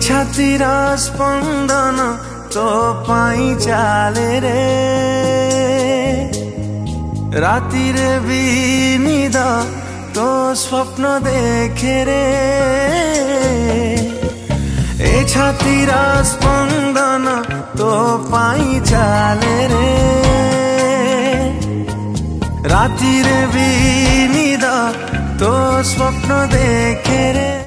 छातीर स्पंदन तो पाई चाले रे रातिरे बिनिद तो स्वप्न देखे रे ए छातीर स्पंदन तो पाई चाले रे रातिरे बिनिद तो स्वप्न देखे रे।